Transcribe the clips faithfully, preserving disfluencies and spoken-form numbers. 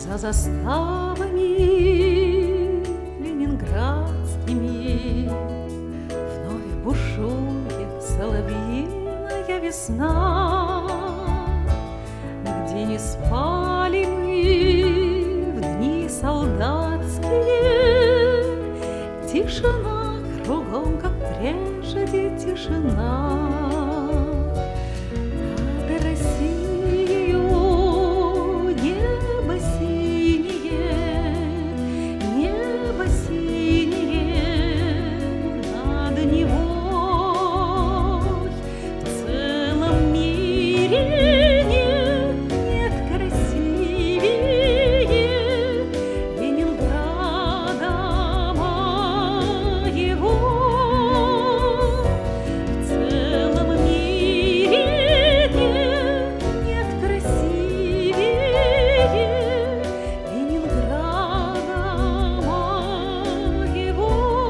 За заставами ленинградскими вновь бушует соловьиная весна, где не спали мы в дни солдатские. Тишина кругом, как прежде тишина. Над Россией небо синее, небо синее над Невой. В целом мире нет, нет красивее Ленинграда моего. В целом мире нет, нет красивее Ленинграда моего.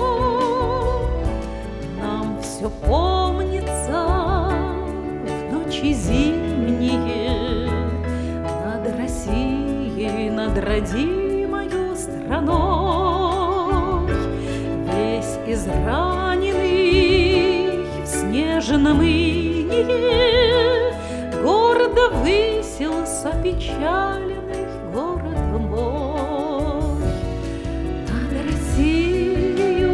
Нам все помнится в ночи зимние над Россией, над родимою страной. Весь израненный в снежном инее гордо высился печальный город мой. Над Россией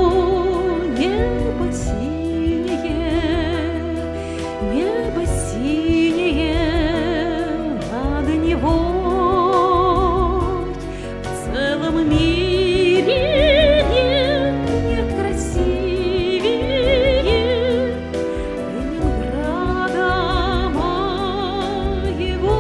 небо синее, небо синее над Невой. В целом мире нет, нет красивее Ленинграда моего.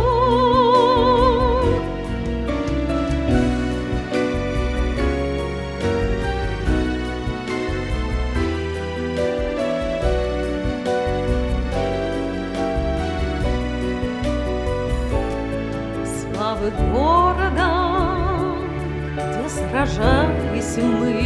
Славы города, где сражались мы,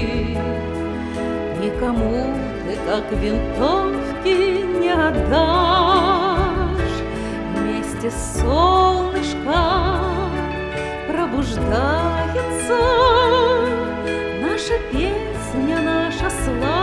никому ты, как винтовки, не отдашь. Вместе с солнышком пробуждается наша песня, наша слава.